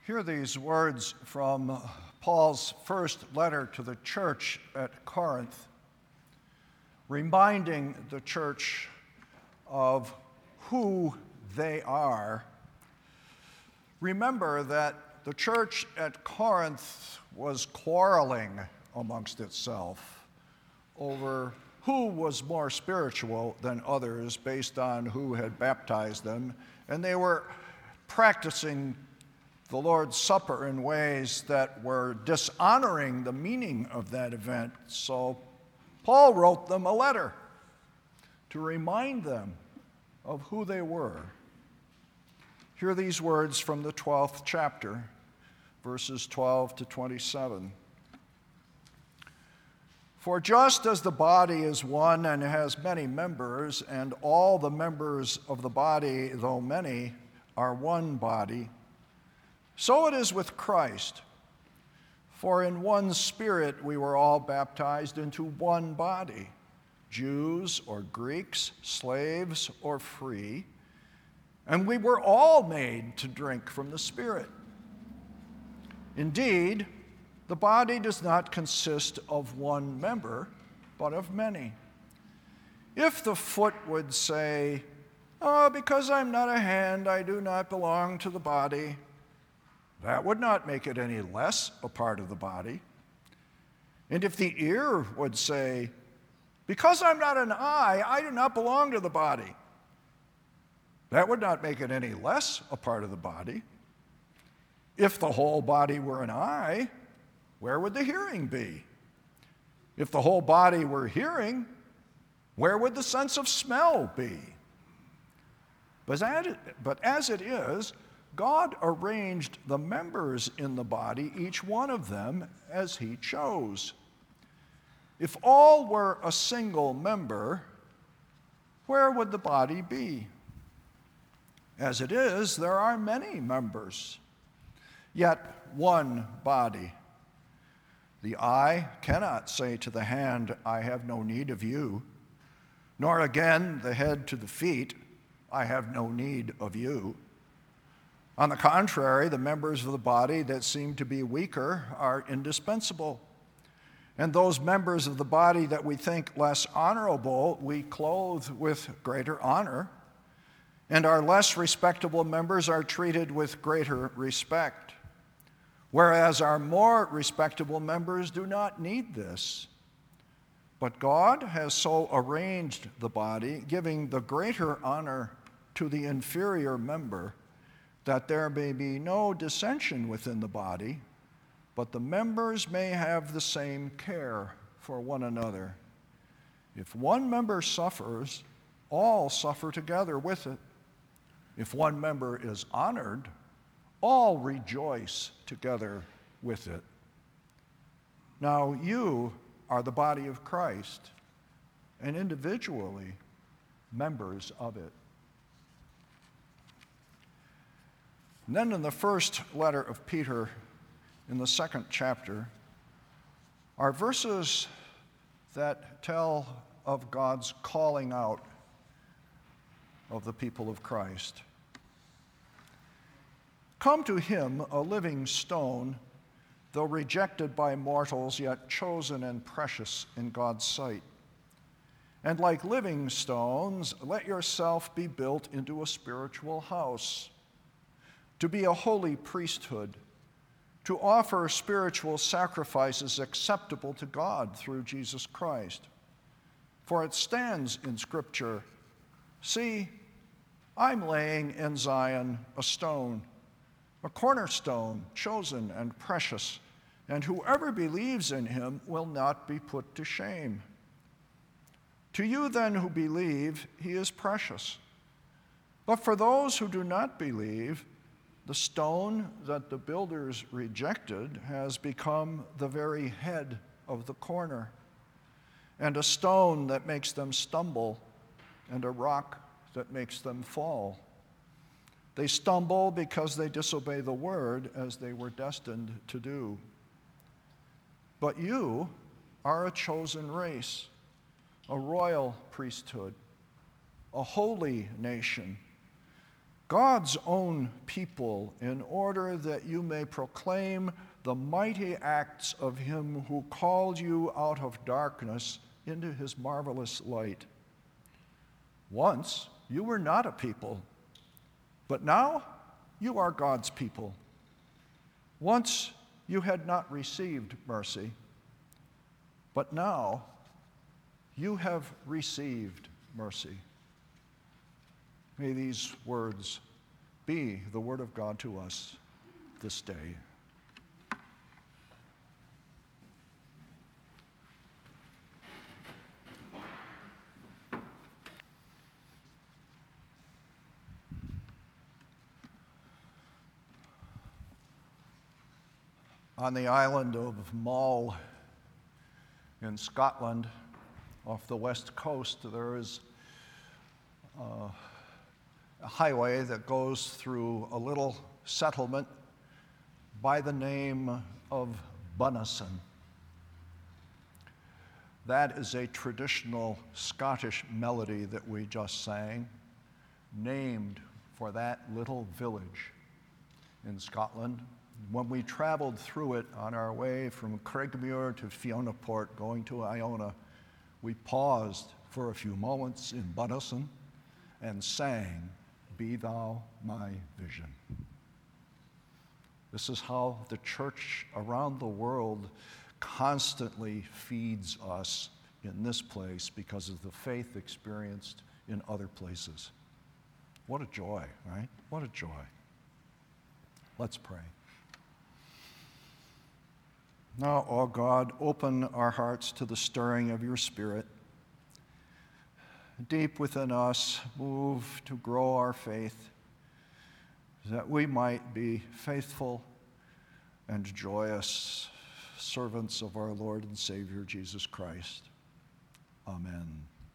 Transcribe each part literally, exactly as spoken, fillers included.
Hear these words from Paul's first letter to the church at Corinth, reminding the church of who they are. Remember that the church at Corinth was quarreling amongst itself over who was more spiritual than others based on who had baptized them, and they were practicing the Lord's Supper in ways that were dishonoring the meaning of that event. So Paul wrote them a letter to remind them of who they were. Hear these words from the twelfth chapter, verses twelve to twenty-seven. For just as the body is one and has many members, and all the members of the body, though many, are one body, so it is with Christ. For in one Spirit we were all baptized into one body, Jews or Greeks, slaves or free, and we were all made to drink from the Spirit. Indeed, the body does not consist of one member, but of many. If the foot would say, "Oh, because I'm not a hand, I do not belong to the body," that would not make it any less a part of the body. And if the ear would say, "Because I'm not an eye, I do not belong to the body," that would not make it any less a part of the body. If the whole body were an eye, where would the hearing be? If the whole body were hearing, where would the sense of smell be? But as it is, God arranged the members in the body, each one of them, as he chose. If all were a single member, where would the body be? As it is, there are many members, yet one body. The eye cannot say to the hand, "I have no need of you," nor again the head to the feet, "I have no need of you." On the contrary, the members of the body that seem to be weaker are indispensable. And those members of the body that we think less honorable, we clothe with greater honor. And our less respectable members are treated with greater respect. Whereas our more respectable members do not need this. But God has so arranged the body, giving the greater honor to the inferior member, that there may be no dissension within the body, but the members may have the same care for one another. If one member suffers, all suffer together with it. If one member is honored, all rejoice together with it. Now you are the body of Christ, and individually members of it. And then in the first letter of Peter, in the second chapter, are verses that tell of God's calling out of the people of Christ. Come to him, a living stone, though rejected by mortals, yet chosen and precious in God's sight. And like living stones, let yourself be built into a spiritual house, to be a holy priesthood, to offer spiritual sacrifices acceptable to God through Jesus Christ. For it stands in Scripture, "See, I'm laying in Zion a stone, a cornerstone, chosen and precious, and whoever believes in him will not be put to shame." To you then who believe, he is precious. But for those who do not believe, the stone that the builders rejected has become the very head of the corner, and a stone that makes them stumble, and a rock that makes them fall. They stumble because they disobey the word as they were destined to do. But you are a chosen race, a royal priesthood, a holy nation, God's own people, in order that you may proclaim the mighty acts of him who called you out of darkness into his marvelous light. Once you were not a people, but now you are God's people. Once you had not received mercy, but now you have received mercy. May these words be the word of God to us this day. On the island of Mull in Scotland, off the west coast, there is uh, a highway that goes through a little settlement by the name of Bunnison. That is a traditional Scottish melody that we just sang, named for that little village in Scotland. When we traveled through it on our way from Craigmuir to Fionaport, going to Iona, we paused for a few moments in Bunnison and sang, "Be Thou My Vision." This is how the church around the world constantly feeds us in this place because of the faith experienced in other places. What a joy, right? What a joy. Let's pray. Now, O God, open our hearts to the stirring of your Spirit. Deep within us, move to grow our faith, that we might be faithful and joyous servants of our Lord and Savior, Jesus Christ. Amen.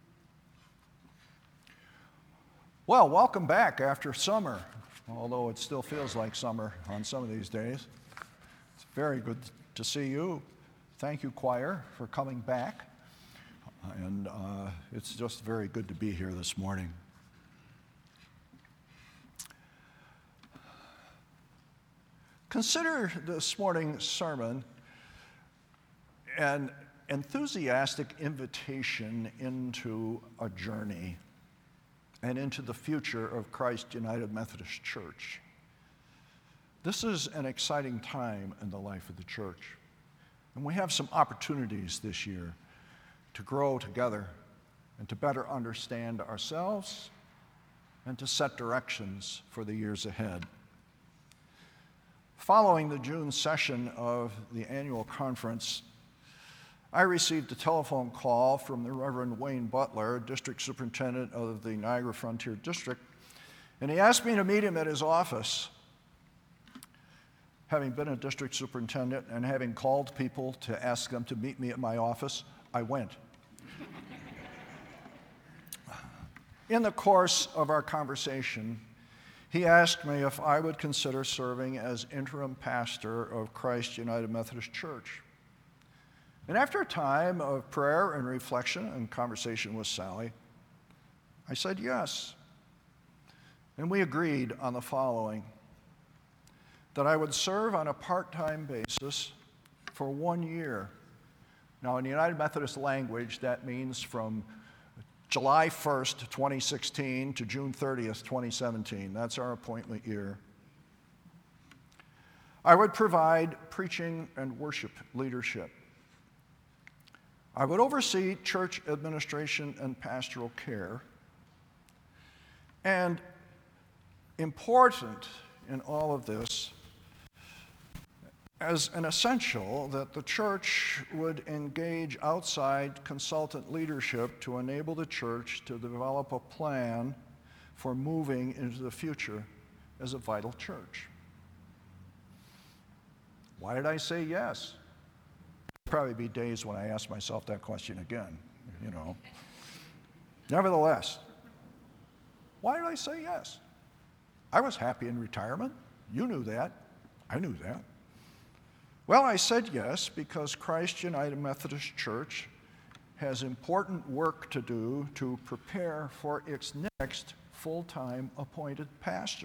Well, welcome back after summer, although it still feels like summer on some of these days. It's very good to see you. Thank you, choir, for coming back. And uh, it's just very good to be here this morning. Consider this morning's sermon an enthusiastic invitation into a journey and into the future of Christ United Methodist Church. This is an exciting time in the life of the church, and we have some opportunities this year to grow together and to better understand ourselves and to set directions for the years ahead. Following the June session of the annual conference, I received a telephone call from the Reverend Wayne Butler, District Superintendent of the Niagara Frontier District, and he asked me to meet him at his office. Having been a district superintendent and having called people to ask them to meet me at my office, I went. In the course of our conversation, he asked me if I would consider serving as interim pastor of Christ United Methodist Church. And after a time of prayer and reflection and conversation with Sally, I said yes. And we agreed on the following: that I would serve on a part-time basis for one year. Now, in the United Methodist language, that means from July first, twenty sixteen to June thirtieth, twenty seventeen. That's our appointment year. I would provide preaching and worship leadership. I would oversee church administration and pastoral care. And important in all of this, as an essential, that the church would engage outside consultant leadership to enable the church to develop a plan for moving into the future as a vital church. Why did I say yes? There'll probably be days when I ask myself that question again, you know. Nevertheless, why did I say yes? I was happy in retirement. You knew that. I knew that. Well, I said yes because Christ United Methodist Church has important work to do to prepare for its next full-time appointed pastor.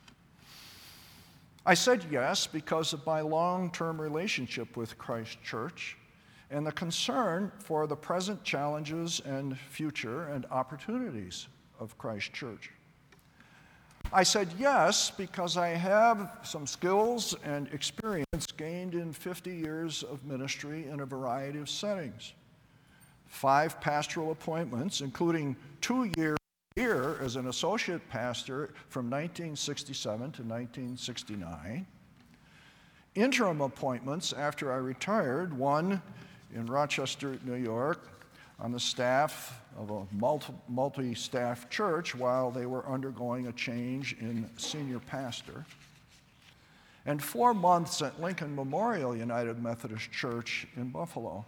I said yes because of my long-term relationship with Christ Church and the concern for the present challenges and future and opportunities of Christ Church. I said yes because I have some skills and experience gained in fifty years of ministry in a variety of settings. Five pastoral appointments, including two years here as an associate pastor from nineteen sixty-seven to nineteen sixty-nine. Interim appointments after I retired, one in Rochester, New York, on the staff of a multi, multi-staff church while they were undergoing a change in senior pastor. And four months at Lincoln Memorial United Methodist Church in Buffalo.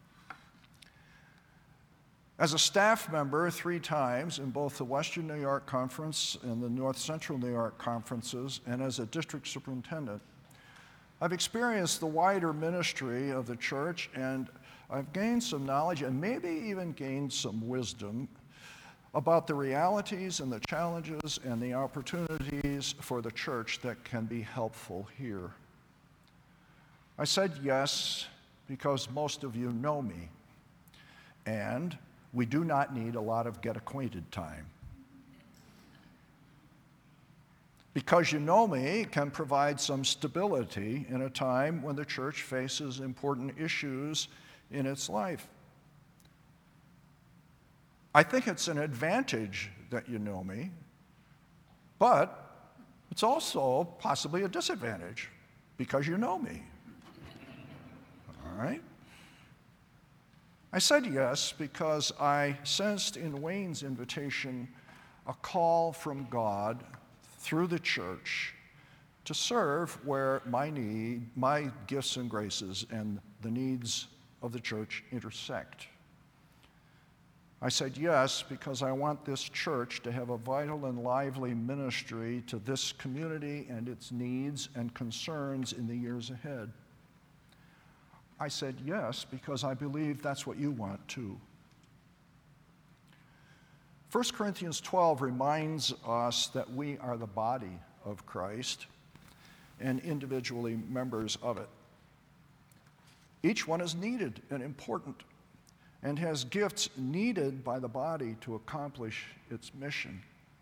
As a staff member three times in both the Western New York Conference and the North Central New York Conferences, and as a district superintendent, I've experienced the wider ministry of the church, and I've gained some knowledge and maybe even gained some wisdom about the realities and the challenges and the opportunities for the church that can be helpful here. I said yes because most of you know me, and we do not need a lot of get-acquainted time. Because you know me can provide some stability in a time when the church faces important issues in its life. I think it's an advantage that you know me, but it's also possibly a disadvantage because you know me. All right? I said yes because I sensed in Wayne's invitation a call from God through the church to serve where my need, my gifts and graces and the needs of the church intersect. I said yes because I want this church to have a vital and lively ministry to this community and its needs and concerns in the years ahead. I said yes because I believe that's what you want too. First Corinthians twelve reminds us that we are the body of Christ and individually members of it. Each one is needed and important and has gifts needed by the body to accomplish its mission.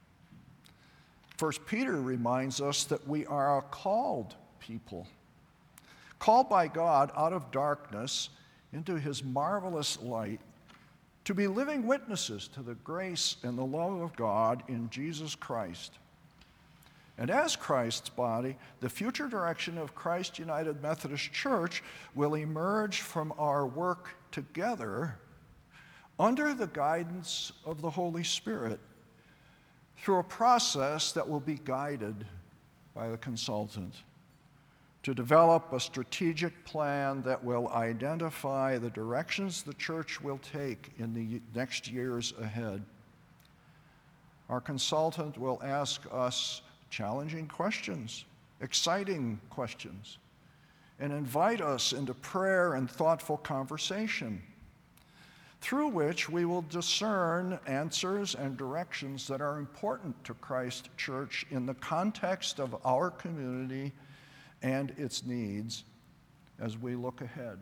First Peter reminds us that we are a called people, called by God out of darkness into his marvelous light, to be living witnesses to the grace and the love of God in Jesus Christ. And as Christ's body, the future direction of Christ United Methodist Church will emerge from our work together under the guidance of the Holy Spirit through a process that will be guided by the consultant to develop a strategic plan that will identify the directions the church will take in the next years ahead. Our consultant will ask us challenging questions, exciting questions, and invite us into prayer and thoughtful conversation, through which we will discern answers and directions that are important to Christ Church in the context of our community and its needs as we look ahead.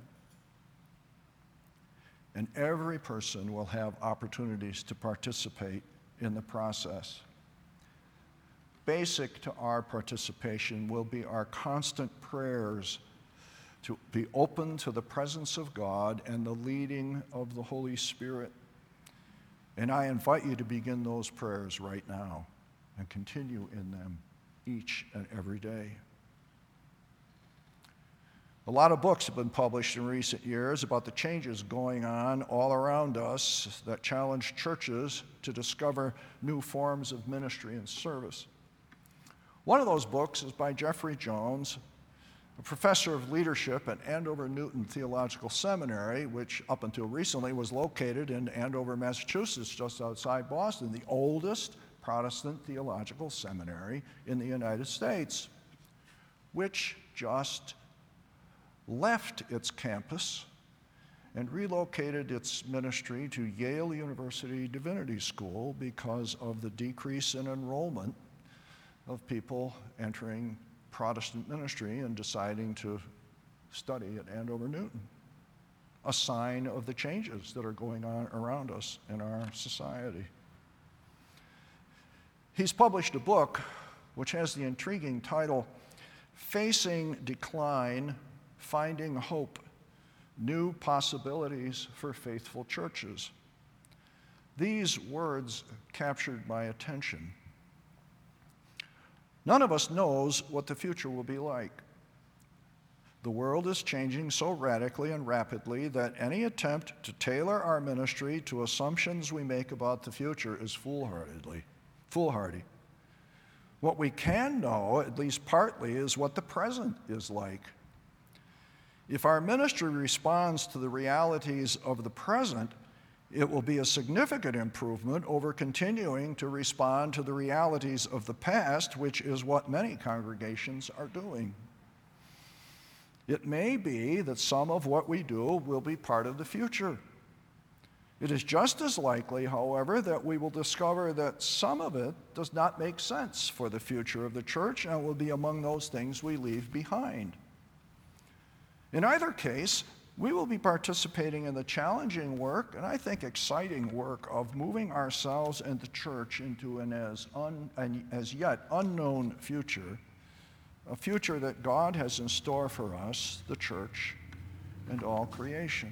And every person will have opportunities to participate in the process. Basic to our participation will be our constant prayers to be open to the presence of God and the leading of the Holy Spirit. And I invite you to begin those prayers right now and continue in them each and every day. A lot of books have been published in recent years about the changes going on all around us that challenge churches to discover new forms of ministry and service. One of those books is by Jeffrey Jones, a professor of leadership at Andover Newton Theological Seminary, which up until recently was located in Andover, Massachusetts, just outside Boston, the oldest Protestant theological seminary in the United States, which just left its campus and relocated its ministry to Yale University Divinity School because of the decrease in enrollment of people entering Protestant ministry and deciding to study at Andover Newton, a sign of the changes that are going on around us in our society. He's published a book which has the intriguing title, Facing Decline, Finding Hope, New Possibilities for Faithful Churches. These words captured my attention. None of us knows what the future will be like. The world is changing so radically and rapidly that any attempt to tailor our ministry to assumptions we make about the future is foolhardily, foolhardy. What we can know, at least partly, is what the present is like. If our ministry responds to the realities of the present, it will be a significant improvement over continuing to respond to the realities of the past, which is what many congregations are doing. It may be that some of what we do will be part of the future. It is just as likely, however, that we will discover that some of it does not make sense for the future of the church and will be among those things we leave behind. In either case, we will be participating in the challenging work, and I think exciting work, of moving ourselves and the church into an as, un, an as yet unknown future, a future that God has in store for us, the church, and all creation.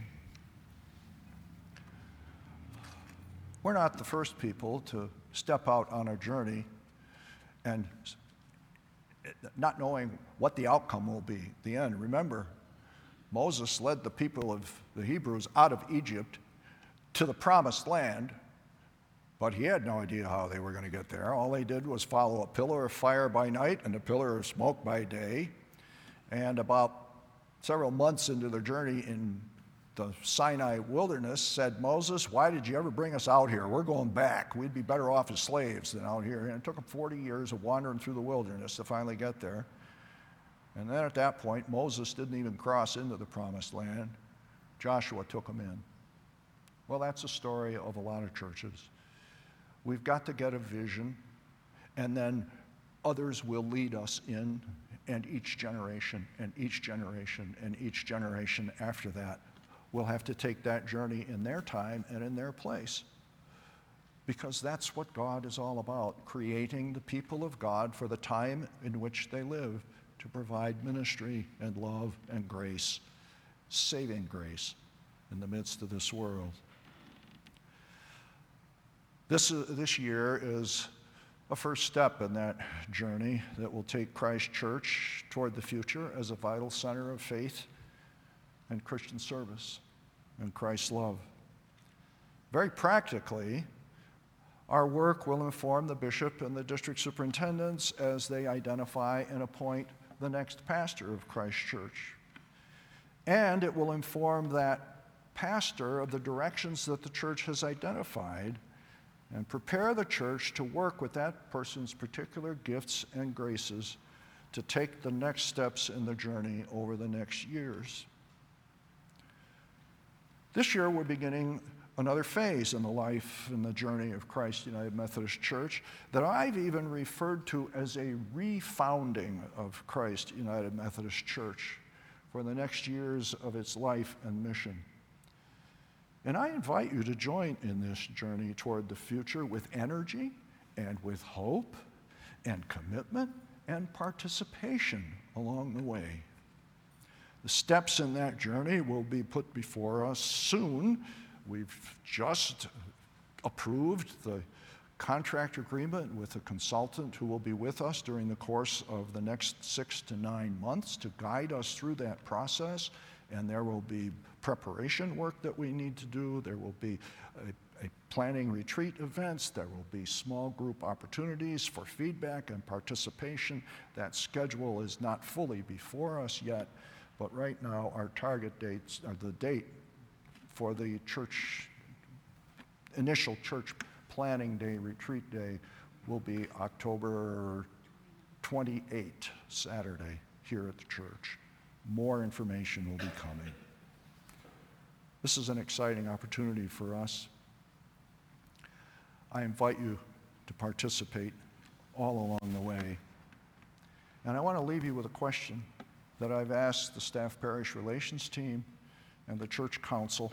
We're not the first people to step out on a journey and not knowing what the outcome will be, the end. Remember, Moses led the people of the Hebrews out of Egypt to the promised land, but he had no idea how they were going to get there. All they did was follow a pillar of fire by night and a pillar of smoke by day. And about several months into their journey in the Sinai wilderness, said, Moses, why did you ever bring us out here? We're going back. We'd be better off as slaves than out here. And it took them forty years of wandering through the wilderness to finally get there. And then at that point, Moses didn't even cross into the promised land. Joshua took them in. Well, that's the story of a lot of churches. We've got to get a vision, and then others will lead us in, and each generation, and each generation, and each generation after that will have to take that journey in their time and in their place. Because that's what God is all about, creating the people of God for the time in which they live, to provide ministry and love and grace, saving grace in the midst of this world. This, uh, this year is a first step in that journey that will take Christ Church toward the future as a vital center of faith and Christian service and Christ's love. Very practically, our work will inform the bishop and the district superintendents as they identify and appoint the next pastor of Christ Church. And it will inform that pastor of the directions that the church has identified and prepare the church to work with that person's particular gifts and graces to take the next steps in the journey over the next years. This year, we're beginning another phase in the life and the journey of Christ United Methodist Church that I've even referred to as a refounding of Christ United Methodist Church for the next years of its life and mission. And I invite you to join in this journey toward the future with energy and with hope and commitment and participation along the way. The steps in that journey will be put before us soon. We've just approved the contract agreement with a consultant who will be with us during the course of the next six to nine months to guide us through that process. And there will be preparation work that we need to do. There will be a, a planning retreat events. There will be small group opportunities for feedback and participation. That schedule is not fully before us yet, but right now our target dates are the date for the church, initial church planning day, retreat day, will be October twenty-eighth, Saturday, here at the church. More information will be coming. This is an exciting opportunity for us. I invite you to participate all along the way. And I want to leave you with a question that I've asked the staff parish relations team and the church council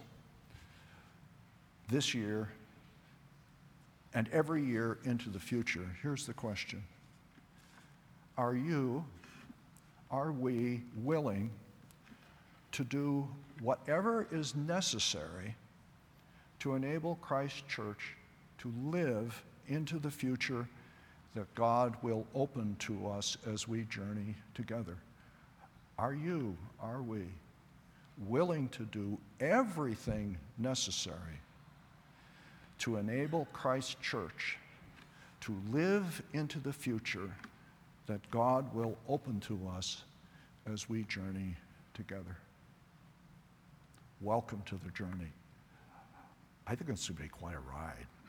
this year and every year into the future. Here's the question. Are you, are we willing to do whatever is necessary to enable Christ Church to live into the future that God will open to us as we journey together? Are you, are we, willing to do everything necessary to enable Christ Church to live into the future that God will open to us as we journey together? Welcome to the journey. I think it's going to be quite a ride.